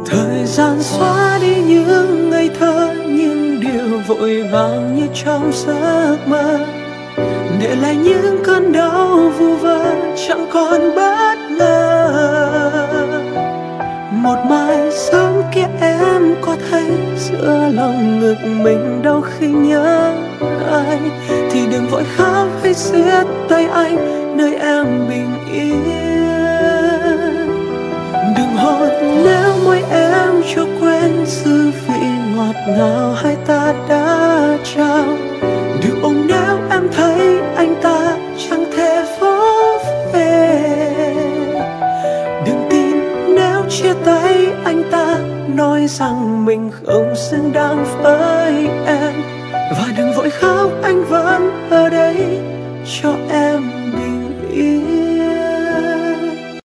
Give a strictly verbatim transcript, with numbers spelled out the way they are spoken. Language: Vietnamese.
Thời gian xóa đi những ngây thơ, những điều vội vàng như trong giấc mơ, để lại những cơn đau vu vơ chẳng còn bất ngờ. Một mai sớm kia em có thấy giữa lòng ngực mình đau khi nhớ anh, thì đừng vội khóc hay siết tay anh nơi em bình yên. Đừng hôn nếu môi em cho quên dư vị ngọt ngào hai ta đã trao. Đừng ôm nếu em thấy anh ta chẳng thể vỗ về. Đừng tin nếu chia tay anh ta nói rằng mình không xứng đáng với em. Và đừng vội khóc, anh vẫn ở đây cho em.